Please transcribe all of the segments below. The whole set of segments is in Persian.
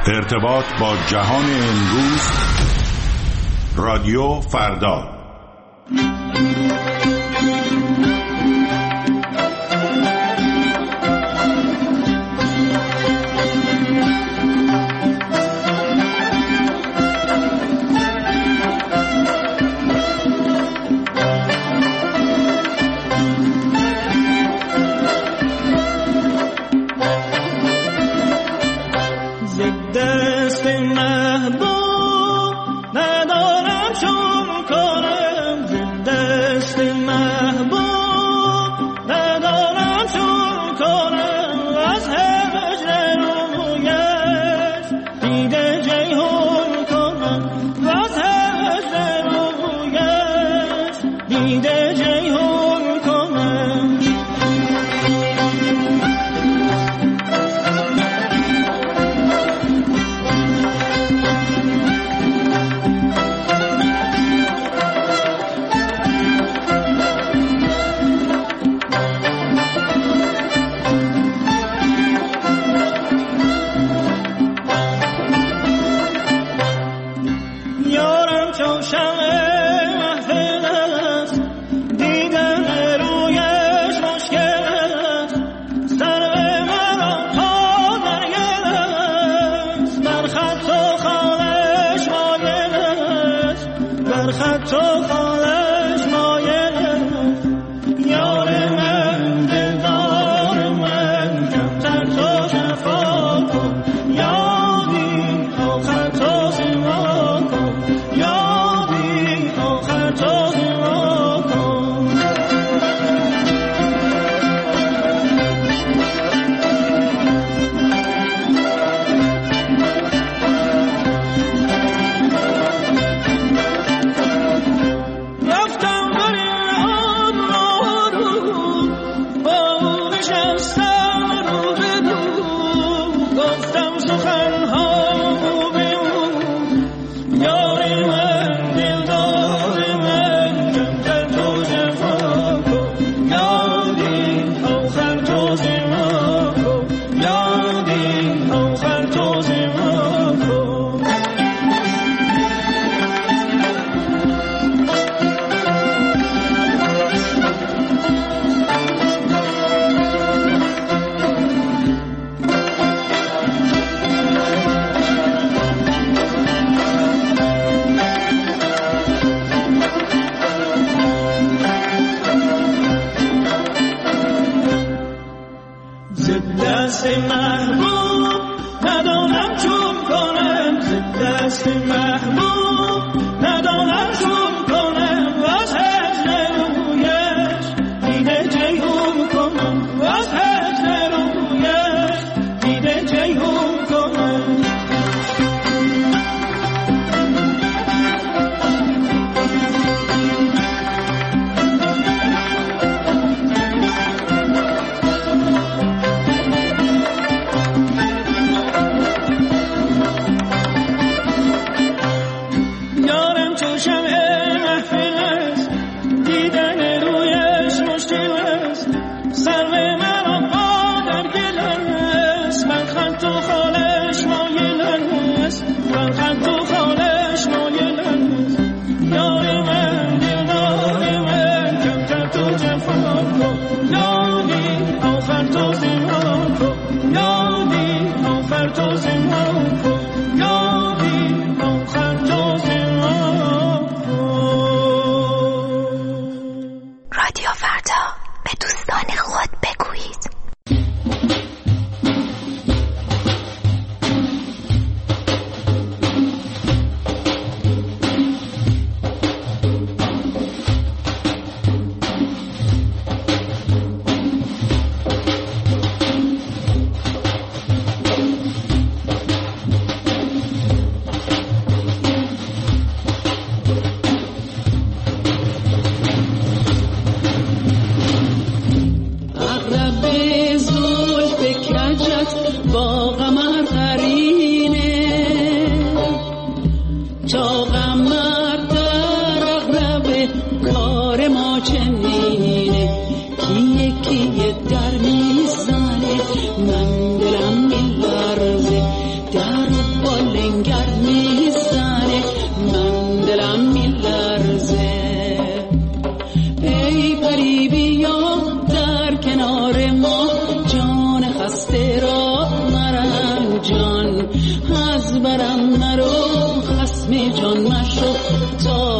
ارتباط با جهان امروز. رادیو فردا.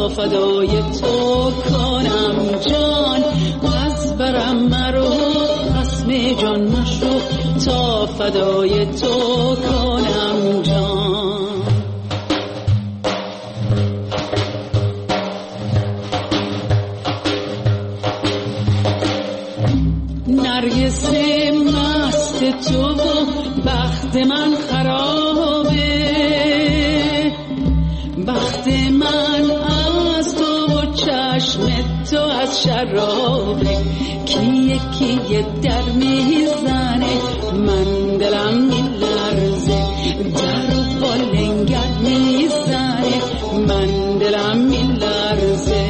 تا فدای تو کنم جان، از برم مرو خصم جان مشو تا فدای تو کنم جان. نرگس مست تو بخت من خرابه، بخت من از تو و چشم تو از شرابه. کیه کیه در میزنه من دلم میلرزه، در و بالنگر میزنه من دلم میلرزه.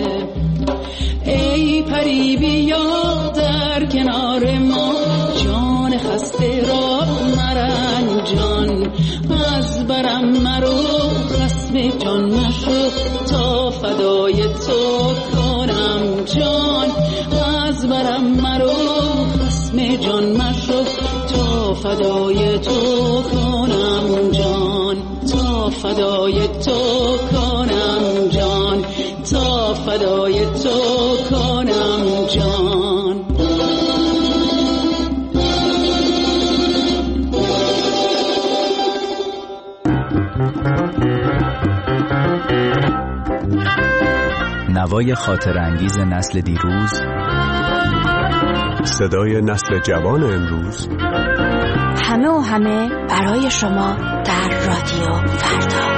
ای پری بیا در کنار ما، جان خسته را مرنجان، از برم مرو خصم جان مشو تا فدای تو کنم جان، از برم مرو خصم جان مشو تا فدای تو کنم جان، تا فدای تو کنم جان، تا فدای تو کنم جان. نوای خاطر انگیز نسل دیروز، صدای نسل جوان امروز، همه و همه برای شما در رادیو فردا.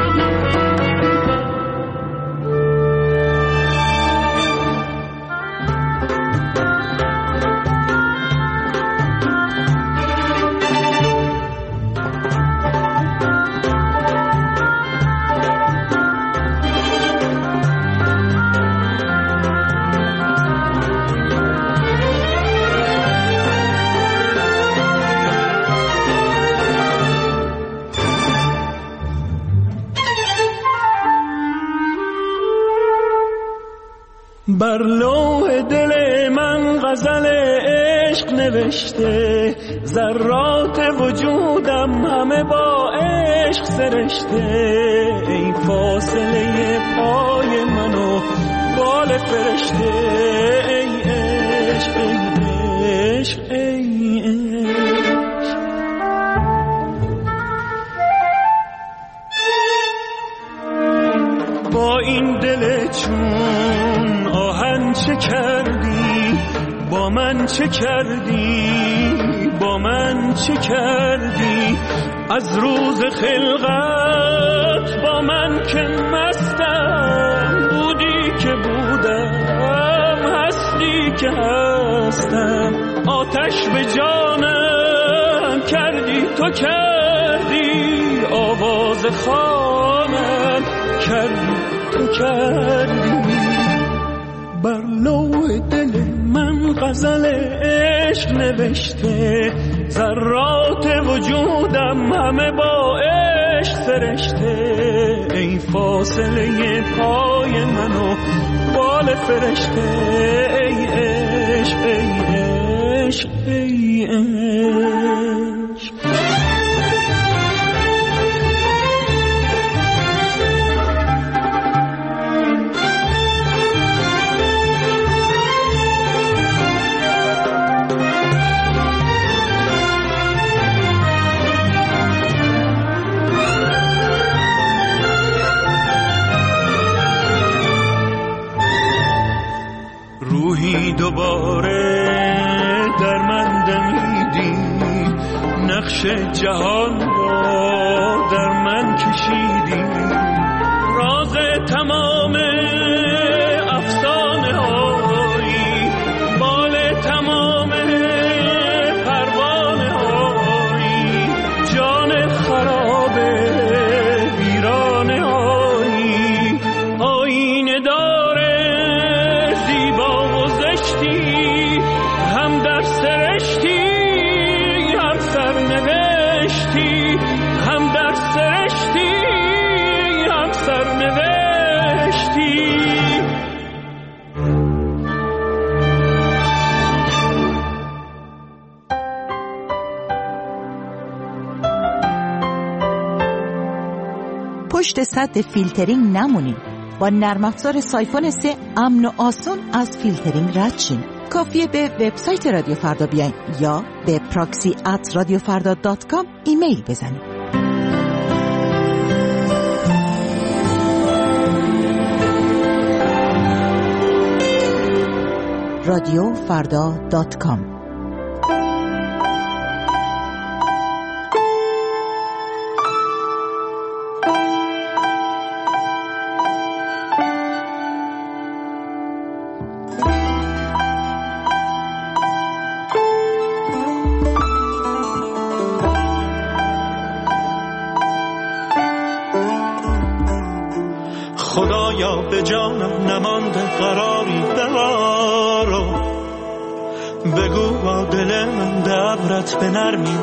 بر لوح دل من غزل عشق نوشته، ذرات وجودم همه با عشق سرشته. ای فاصله پای منو بال فرشته، ای عشق ای عشق ای عشق. با این دل چون آهن چه کردی، با من چه کردی، با من چه کردی. از روز خلقت با من که مستم، بودی که بودم، هستی که هستم. آتش به جانم کردی تو کردی، آواز خوانم کردی تو کردی. بر لوح دل من غزل عشق نوشته، ذرات وجودم همه با عشق سرشته. ای فاصله پای منو بال فرشته، ای عشق ای عشق ای عشق. روحی دوباره در من دمیدی، نقش جهان را در من کشیدی. راز تمام افسانه هایی، بال تمام پروانه هایی، جان خراب ویرانه هایی. آینه داره زیبا و زشتی، هم در سرشتی هم سرنوشتی، هم در سرشتی هم سرنوشتی. پشت سد فیلترینگ نمونید. با نرم افزار سایفون 3 امن و آسون از فیلترینگ رد شین. کافیه به وبسایت رادیو فردا بیاین یا به proxy@radiofarda.com ایمیل بزنید. radiofarda.com. خدایا به جانم نمانده قراری ببارو، بگو با دل من دبرت به نرمی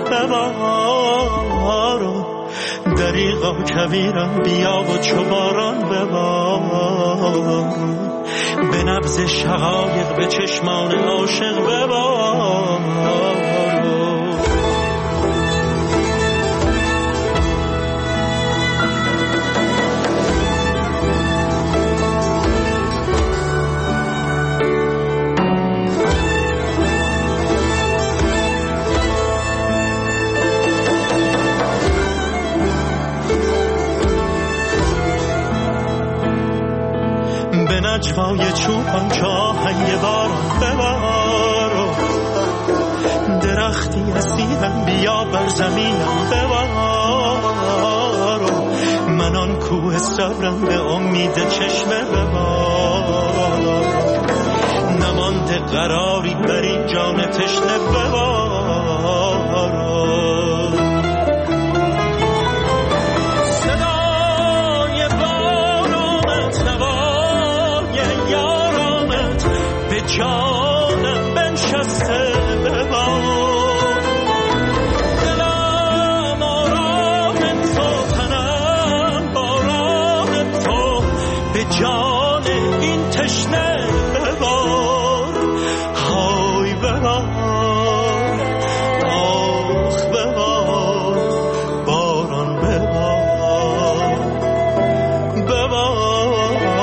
ببارو، دریغا کویرم بیا و چوباران ببارو، به نبض شقایق به چشمان عاشق ببارو. نجوای چوبان که آهنگ باران ببارو، درختی از دیدم بیا بر زمینم ببارو، من آن کوه صبرم به امید چشمه ببارو، نمانده قراری بر این جان تشنه ببارو. جانم بنشسته ببار، دلم آرام تو، تنم باران تو، به جان این تشنه ببار، های ببار، آخ ببار، باران ببار، ببار.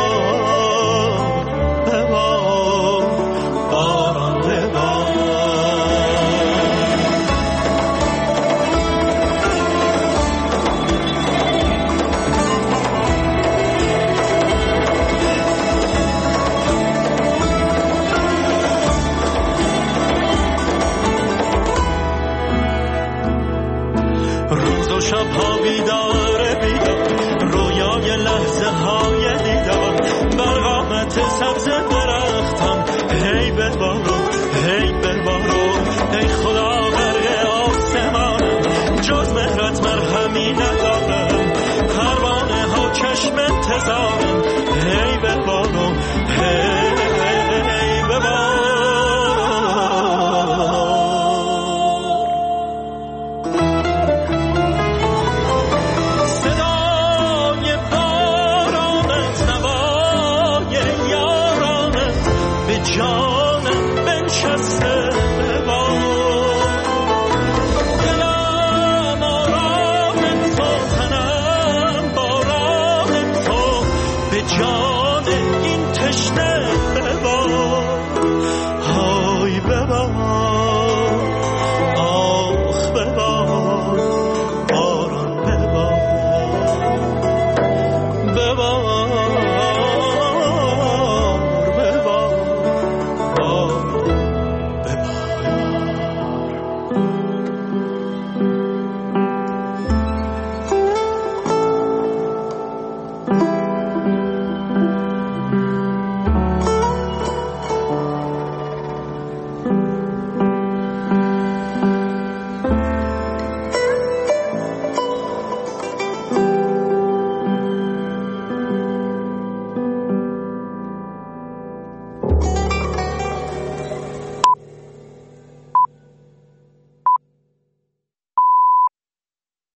شب‌ها بیدار رویای لحظه های دیدار، بر قامت سبز درختان هی ببارو، هی ببارو، ای خدا غرق آسمانم، جز مهرت مرهمی ندارم، پروانه ها چشم انتظارم،